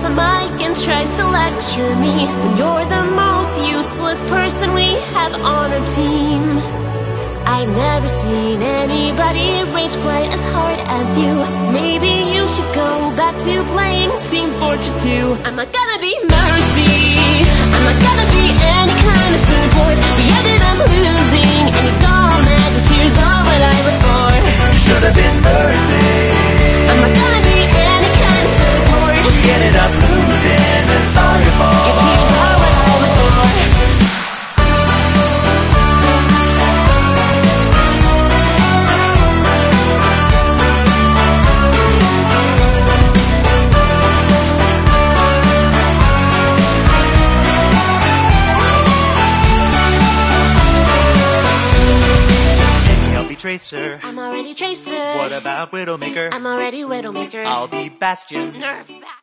a mic and tries to lecture me when you're the most useless person we have on our team. I've never seen anybody rage quite as hard as you. Maybe you should go back to playing Team Fortress 2. I'm not gonna be Mercy, I'm not gonna be any kind of support. We ended up losing and you got mad, the tears are what I look for. You should have been Mercy. I'm not gonna be any kind of support. We ended up losing and it's all your fault. Your tears are what I look for. Tracer. I'm already Tracer. What about Widowmaker? I'm already Widowmaker. I'll be Bastion. Nerf.